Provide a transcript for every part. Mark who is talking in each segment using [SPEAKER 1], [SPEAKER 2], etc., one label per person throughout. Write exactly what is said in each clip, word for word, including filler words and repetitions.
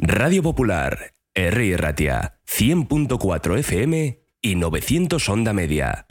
[SPEAKER 1] Radio Popular, Herri Ratia, cien punto cuatro F M y novecientos Onda Media.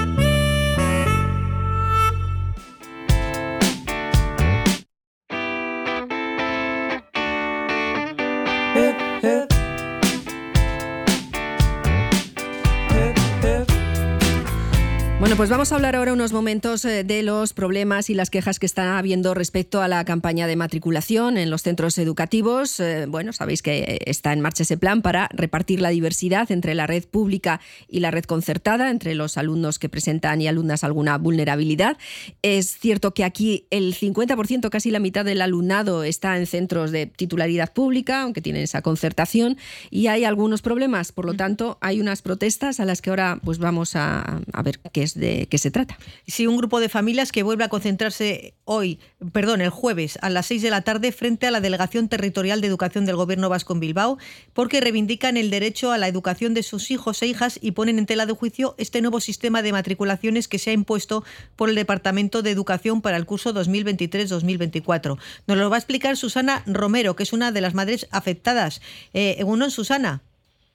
[SPEAKER 2] Bueno, pues vamos a hablar ahora unos momentos de los problemas y las quejas que están habiendo respecto a la campaña de matriculación en los centros educativos. Eh, bueno, sabéis que está en marcha ese plan para repartir la diversidad entre la red pública y la red concertada, entre los alumnos que presentan y alumnas alguna vulnerabilidad. Es cierto que aquí el cincuenta por ciento, casi la mitad del alumnado, está en centros de titularidad pública, aunque tienen esa concertación, y hay algunos problemas. Por lo tanto, hay unas protestas a las que ahora pues vamos a, a ver qué es de qué se trata.
[SPEAKER 3] Sí, un grupo de familias que vuelve a concentrarse hoy, perdón, el jueves a las seis de la tarde frente a la Delegación Territorial de Educación del Gobierno Vasco en Bilbao, porque reivindican el derecho a la educación de sus hijos e hijas y ponen en tela de juicio este nuevo sistema de matriculaciones que se ha impuesto por el Departamento de Educación para el curso dos mil veintitrés dos mil veinticuatro. Nos lo va a explicar Susana Romero, que es una de las madres afectadas. Eh, Egunon, Susana.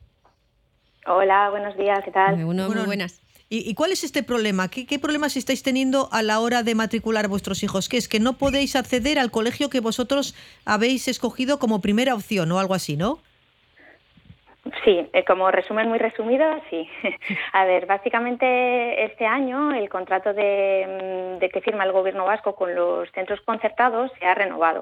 [SPEAKER 4] Hola, buenos días, ¿qué tal?
[SPEAKER 2] Egunon, muy buenas.
[SPEAKER 3] ¿Y, ¿Y cuál es este problema? ¿Qué, ¿Qué problemas estáis teniendo a la hora de matricular a vuestros hijos? ¿Qué es? Que no podéis acceder al colegio que vosotros habéis escogido como primera opción o algo así, ¿no?
[SPEAKER 4] Sí, como resumen muy resumido, sí. A ver, básicamente este año el contrato de, de que firma el Gobierno vasco con los centros concertados se ha renovado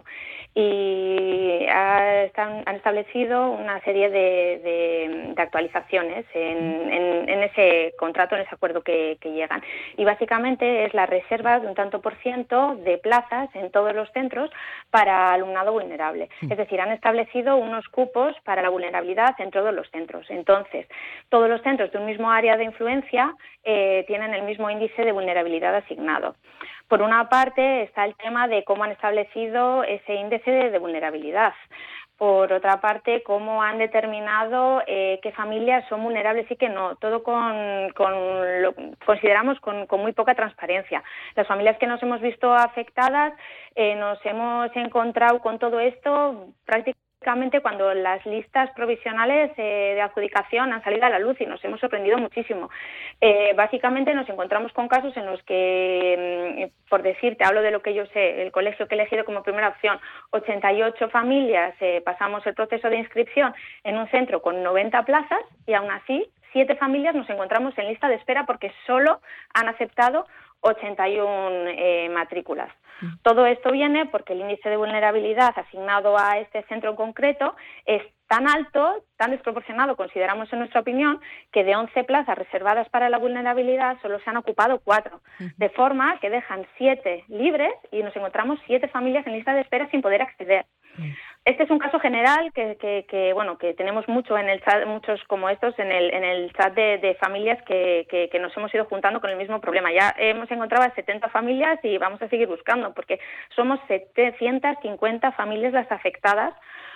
[SPEAKER 4] y ha, están, han establecido una serie de, de, de actualizaciones en, en, en ese contrato, en ese acuerdo que, que llegan. Y básicamente es la reserva de un tanto por ciento de plazas en todos los centros para alumnado vulnerable. Es decir, han establecido unos cupos para la vulnerabilidad en todos los centros. Entonces, todos los centros de un mismo área de influencia eh, tienen el mismo índice de vulnerabilidad asignado. Por una parte está el tema de cómo han establecido ese índice de, de vulnerabilidad. Por otra parte, cómo han determinado eh, qué familias son vulnerables y qué no. Todo con, con lo consideramos con, con muy poca transparencia. Las familias que nos hemos visto afectadas eh, nos hemos encontrado con todo esto prácticamente cuando las listas provisionales eh, de adjudicación han salido a la luz y nos hemos sorprendido muchísimo. Eh, básicamente nos encontramos con casos en los que, por decirte, hablo de lo que yo sé, el colegio que he elegido como primera opción, ochenta y ocho familias, eh, pasamos el proceso de inscripción en un centro con noventa plazas y aún así siete familias nos encontramos en lista de espera porque solo han aceptado ochenta y una eh, matrículas. Todo esto viene porque el índice de vulnerabilidad asignado a este centro en concreto es tan alto, tan desproporcionado, consideramos en nuestra opinión, que de once plazas reservadas para la vulnerabilidad solo se han ocupado cuatro, de forma que dejan siete libres y nos encontramos siete familias en lista de espera sin poder acceder. Este es un caso general que, que, que bueno que tenemos mucho en el chat, muchos como estos en el en el chat de, de familias que, que, que nos hemos ido juntando con el mismo problema. Ya hemos encontrado a setenta familias y vamos a seguir buscando porque somos setecientas cincuenta familias las afectadas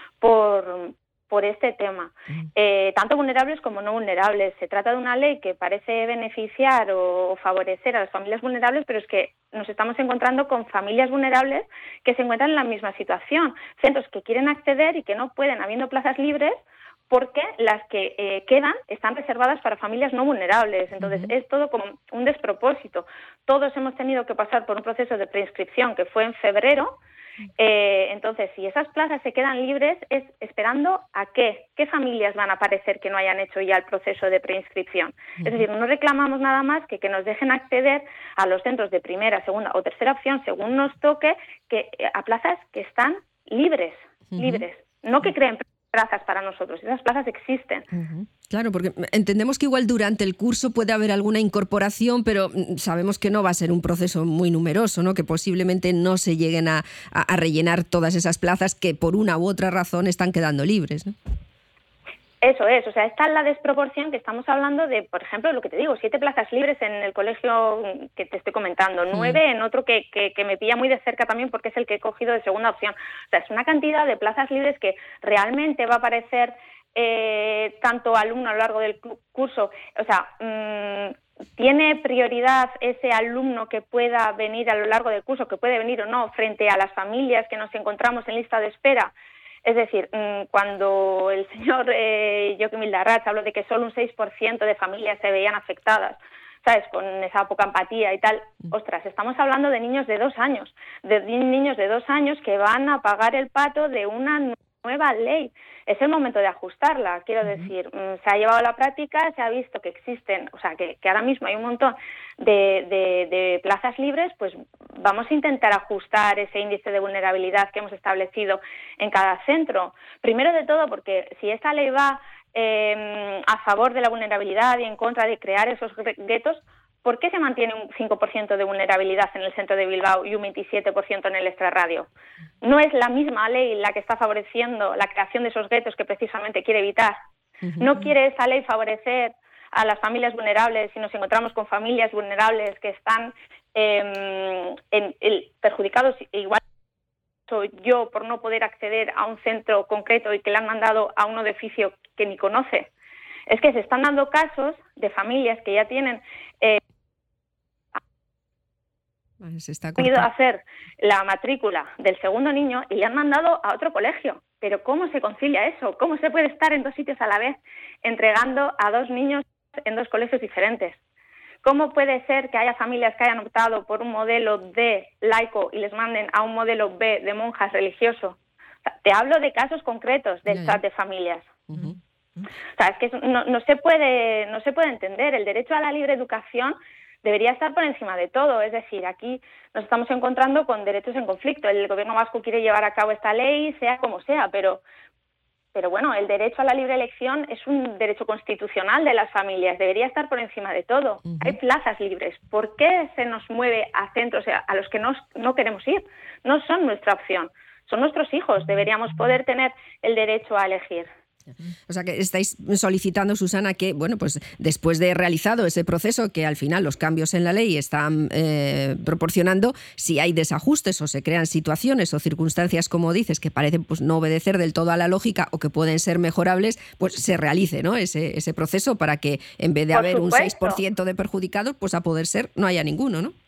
[SPEAKER 4] por por este tema, eh, tanto vulnerables como no vulnerables. Se trata de una ley que parece beneficiar o favorecer a las familias vulnerables, pero es que nos estamos encontrando con familias vulnerables que se encuentran en la misma situación, centros que quieren acceder y que no pueden, habiendo plazas libres, porque las que eh, quedan están reservadas para familias no vulnerables. Entonces, uh-huh. es todo como un despropósito. Todos hemos tenido que pasar por un proceso de preinscripción que fue en febrero. Eh, entonces, si esas plazas se quedan libres, es esperando a qué, qué familias van a aparecer que no hayan hecho ya el proceso de preinscripción. Uh-huh. Es decir, no reclamamos nada más que que nos dejen acceder a los centros de primera, segunda o tercera opción, según nos toque, que a plazas que están libres, uh-huh. libres, no que creen plazas para nosotros, esas plazas existen.
[SPEAKER 2] Uh-huh. Claro, porque entendemos que igual durante el curso puede haber alguna incorporación, pero sabemos que no va a ser un proceso muy numeroso, ¿no? Que posiblemente no se lleguen a, a, a rellenar todas esas plazas que por una u otra razón están quedando libres, ¿no?
[SPEAKER 4] Eso es, o sea, está la desproporción que estamos hablando de, por ejemplo, lo que te digo, siete plazas libres en el colegio que te estoy comentando, nueve mm. en otro que, que, que me pilla muy de cerca también porque es el que he cogido de segunda opción. O sea, es una cantidad de plazas libres que realmente va a aparecer eh, tanto alumno a lo largo del curso. O sea, mmm, ¿tiene prioridad ese alumno que pueda venir a lo largo del curso, que puede venir o no, frente a las familias que nos encontramos en lista de espera? Es decir, cuando el señor eh, Joaquim Vildarrach habló de que solo un seis por ciento de familias se veían afectadas, ¿sabes?, con esa poca empatía y tal, ostras, estamos hablando de niños de dos años, de niños de dos años que van a pagar el pato de una nueva ley. Es el momento de ajustarla, quiero decir, se ha llevado a la práctica, se ha visto que existen, o sea, que, que ahora mismo hay un montón de, de, de plazas libres, pues vamos a intentar ajustar ese índice de vulnerabilidad que hemos establecido en cada centro. Primero de todo, porque si esta ley va eh, a favor de la vulnerabilidad y en contra de crear esos guetos, ¿por qué se mantiene un cinco por ciento de vulnerabilidad en el centro de Bilbao y un veintisiete por ciento en el extrarradio? ¿No es la misma ley la que está favoreciendo la creación de esos guetos que precisamente quiere evitar? ¿No quiere esa ley favorecer a las familias vulnerables si nos encontramos con familias vulnerables que están eh, en, en, perjudicados igual soy yo por no poder acceder a un centro concreto y que le han mandado a uno de oficio que ni conoce? Es que se están dando casos de familias que ya tienen eh,
[SPEAKER 2] se está
[SPEAKER 4] ido a hacer la matrícula del segundo niño y le han mandado a otro colegio. Pero ¿cómo se concilia eso? ¿Cómo se puede estar en dos sitios a la vez entregando a dos niños en dos colegios diferentes? ¿Cómo puede ser que haya familias que hayan optado por un modelo de laico y les manden a un modelo B de monjas religioso? O sea, te hablo de casos concretos del chat de familias. Uh-huh. O sea, es que no, no se puede, no se puede entender. El derecho a la libre educación debería estar por encima de todo. Es decir, aquí nos estamos encontrando con derechos en conflicto. El gobierno vasco quiere llevar a cabo esta ley, sea como sea, pero, pero bueno, el derecho a la libre elección es un derecho constitucional de las familias. Debería estar por encima de todo. Uh-huh. Hay plazas libres. ¿Por qué se nos mueve a centros a los que no, no queremos ir? No son nuestra opción. Son nuestros hijos. Deberíamos poder tener el derecho a elegir.
[SPEAKER 2] O sea que estáis solicitando, Susana, que bueno, pues después de realizado ese proceso, que al final los cambios en la ley están eh, proporcionando, si hay desajustes o se crean situaciones o circunstancias, como dices, que parecen pues no obedecer del todo a la lógica o que pueden ser mejorables, pues se realice, ¿no?, ese, ese proceso para que en vez de
[SPEAKER 4] Por
[SPEAKER 2] haber
[SPEAKER 4] supuesto.
[SPEAKER 2] un seis por ciento de perjudicados, pues a poder ser no haya ninguno, ¿no?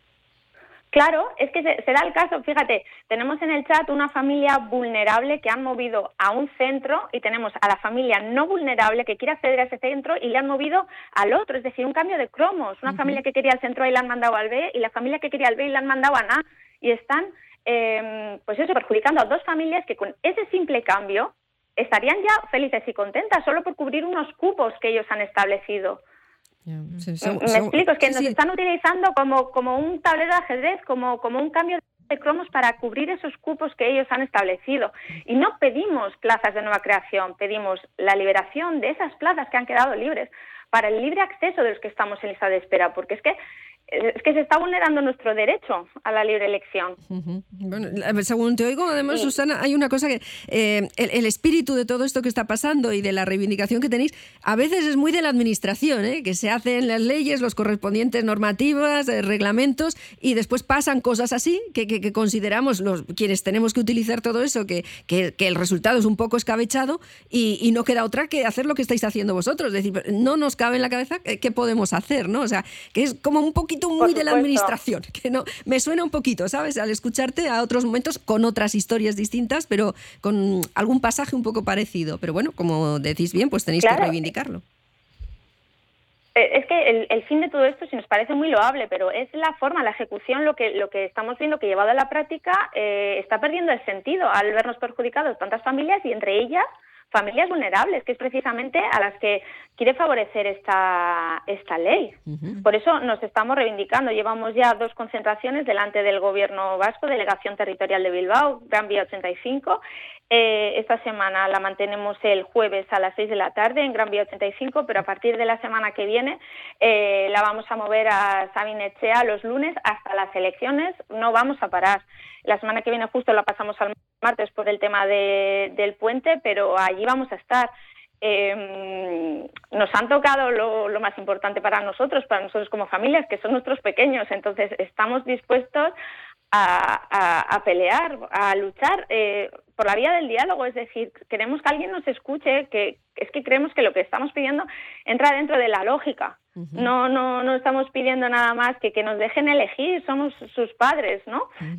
[SPEAKER 4] Claro, es que se, se da el caso, fíjate, tenemos en el chat una familia vulnerable que han movido a un centro y tenemos a la familia no vulnerable que quiere acceder a ese centro y le han movido al otro, es decir, un cambio de cromos, una uh-huh. familia que quería el centro A y la han mandado al B y la familia que quería el B y la han mandado al A y están, eh, pues eso, perjudicando a dos familias que con ese simple cambio estarían ya felices y contentas solo por cubrir unos cupos que ellos han establecido. Sí, sí, Me sí, explico, es que sí, nos sí. están utilizando como, como un tablero de ajedrez, como, como un cambio de cromos para cubrir esos cupos que ellos han establecido. Y no pedimos plazas de nueva creación, pedimos la liberación de esas plazas que han quedado libres para el libre acceso de los que estamos en lista de espera, porque es que es que se está vulnerando nuestro derecho a la libre elección.
[SPEAKER 2] Uh-huh. Bueno, según te oigo, además, sí. Susana, hay una cosa que eh, el, el espíritu de todo esto que está pasando y de la reivindicación que tenéis, a veces es muy de la administración, ¿eh? Que se hacen las leyes, los correspondientes normativas, eh, reglamentos, y después pasan cosas así que, que, que consideramos los quienes tenemos que utilizar todo eso, que, que, que el resultado es un poco escabechado y, y no queda otra que hacer lo que estáis haciendo vosotros. Es decir, no nos cabe en la cabeza qué podemos hacer, ¿no? O sea, que es como un poquito muy de la administración, que no me suena un poquito, ¿sabes? Al escucharte a otros momentos con otras historias distintas, pero con algún pasaje un poco parecido. Pero bueno, como decís bien, pues tenéis claro. que reivindicarlo.
[SPEAKER 4] Es que el, el fin de todo esto sí nos parece muy loable, pero es la forma, la ejecución, lo que lo que estamos viendo que llevado a la práctica eh, está perdiendo el sentido al vernos perjudicados tantas familias y entre ellas familias vulnerables, que es precisamente a las que quiere favorecer esta, esta ley. Uh-huh. Por eso nos estamos reivindicando. Llevamos ya dos concentraciones delante del Gobierno vasco, Delegación Territorial de Bilbao, Gran Vía ochenta y cinco. Eh, esta semana la mantenemos el jueves a las seis de la tarde en Gran Vía ochenta y cinco, pero a partir de la semana que viene eh, la vamos a mover a Sabin Etxea los lunes hasta las elecciones. No vamos a parar. La semana que viene justo la pasamos al martes por el tema de, del puente, pero allí vamos a estar. Eh, nos han tocado lo, lo más importante para nosotros, para nosotros como familias, que son nuestros pequeños, entonces estamos dispuestos a, a, a pelear, a luchar eh, por la vía del diálogo, es decir, queremos que alguien nos escuche, que es que creemos que lo que estamos pidiendo entra dentro de la lógica. Uh-huh. No, no, no estamos pidiendo nada más que que nos dejen elegir, somos sus padres, ¿no? Uh-huh.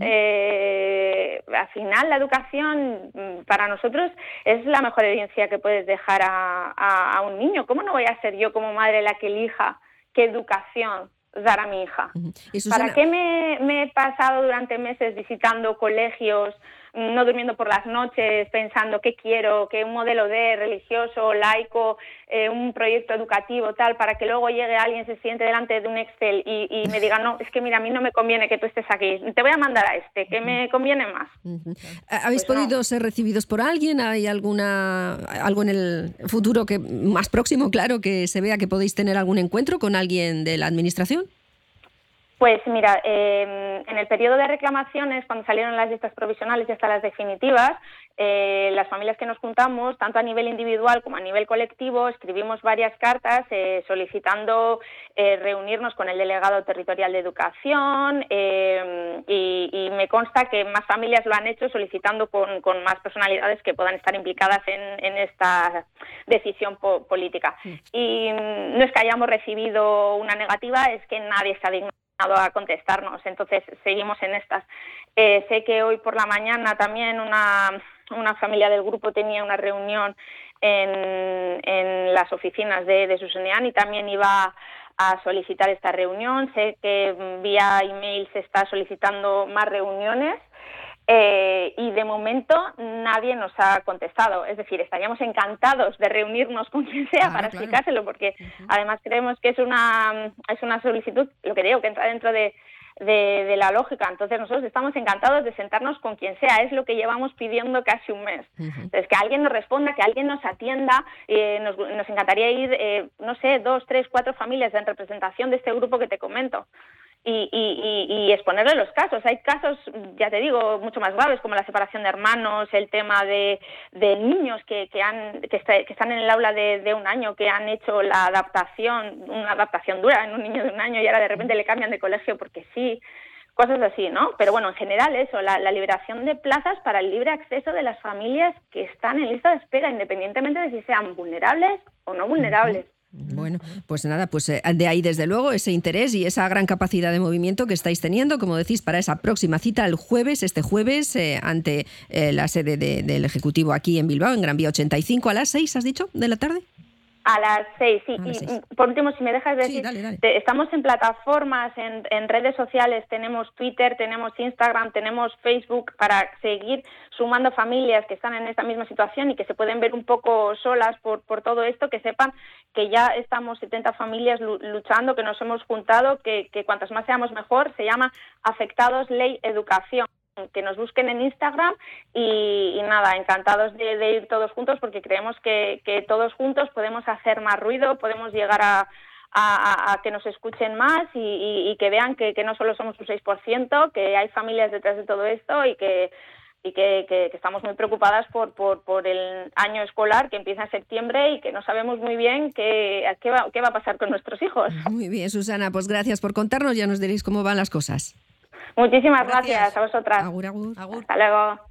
[SPEAKER 4] Eh, al final la educación para nosotros es la mejor herencia que puedes dejar a, a, a un niño. ¿Cómo no voy a ser yo como madre la que elija qué educación dar a mi hija? Uh-huh. Susana... ¿Para qué me, me he pasado durante meses visitando colegios, no durmiendo por las noches, pensando qué quiero, qué un modelo de religioso, laico, eh, un proyecto educativo, tal, para que luego llegue alguien, se siente delante de un Excel y, y me diga, no, es que mira, a mí no me conviene que tú estés aquí, te voy a mandar a este, que me conviene más?
[SPEAKER 2] Uh-huh. ¿Habéis pues podido no. ser recibidos por alguien? ¿Hay alguna algo en el futuro que más próximo, claro, que se vea que podéis tener algún encuentro con alguien de la administración?
[SPEAKER 4] Pues mira, eh, en el periodo de reclamaciones, cuando salieron las listas provisionales y hasta las definitivas, eh, las familias que nos juntamos, tanto a nivel individual como a nivel colectivo, escribimos varias cartas eh, solicitando eh, reunirnos con el delegado territorial de educación eh, y, y me consta que más familias lo han hecho solicitando con, con más personalidades que puedan estar implicadas en, en esta decisión po- política. Sí. Y no es que hayamos recibido una negativa, es que nadie está dignado a contestarnos, entonces seguimos en estas. Eh, sé que hoy por la mañana también una, una familia del grupo tenía una reunión en, en las oficinas de, de Susenean y también iba a solicitar esta reunión. Sé que vía email se está solicitando más reuniones. Eh, y de momento nadie nos ha contestado. Es decir, estaríamos encantados de reunirnos con quien sea claro, para claro. explicárselo, porque uh-huh. además creemos que es una es una solicitud, lo que digo, que entra dentro de, de, de la lógica. Entonces nosotros estamos encantados de sentarnos con quien sea. Es lo que llevamos pidiendo casi un mes. Uh-huh. Entonces, que alguien nos responda, que alguien nos atienda. Eh, nos, nos encantaría ir, eh, no sé, dos, tres, cuatro familias en representación de este grupo que te comento. Y, y, y exponerle los casos. Hay casos, ya te digo, mucho más graves, como la separación de hermanos, el tema de, de niños que, que, han, que, está, que están en el aula de, de un año, que han hecho la adaptación, una adaptación dura en un niño de un año y ahora de repente le cambian de colegio porque sí, cosas así, ¿no? Pero bueno, en general eso, la, la liberación de plazas para el libre acceso de las familias que están en lista de espera, independientemente de si sean vulnerables o no vulnerables.
[SPEAKER 2] Bueno, pues nada, pues de ahí desde luego ese interés y esa gran capacidad de movimiento que estáis teniendo, como decís, para esa próxima cita el jueves, este jueves, eh, ante eh, la sede de, del Ejecutivo aquí en Bilbao, en Gran Vía ochenta y cinco, a las seis, ¿has dicho?, de la tarde.
[SPEAKER 4] A las seis, sí.
[SPEAKER 2] las
[SPEAKER 4] y
[SPEAKER 2] seis.
[SPEAKER 4] Por último, si me dejas decir,
[SPEAKER 2] sí, dale, dale.
[SPEAKER 4] Te, estamos en plataformas, en, en redes sociales, tenemos Twitter, tenemos Instagram, tenemos Facebook, para seguir sumando familias que están en esta misma situación y que se pueden ver un poco solas por, por todo esto, que sepan que ya estamos setenta familias luchando, que nos hemos juntado, que, que cuantas más seamos mejor. Se llama Afectados Ley Educación. Que nos busquen en Instagram y, y nada, encantados de, de ir todos juntos, porque creemos que, que todos juntos podemos hacer más ruido, podemos llegar a, a, a que nos escuchen más y, y, y que vean que, que no solo somos un seis por ciento, que hay familias detrás de todo esto y que y que, que, que estamos muy preocupadas por, por, por el año escolar que empieza en septiembre y que no sabemos muy bien qué, qué, va, qué va a pasar con nuestros hijos.
[SPEAKER 2] Muy bien, Susana, pues gracias por contarnos, ya nos diréis cómo van las cosas.
[SPEAKER 4] Muchísimas gracias, gracias a vosotras.
[SPEAKER 2] Agur, agur.
[SPEAKER 4] Hasta luego.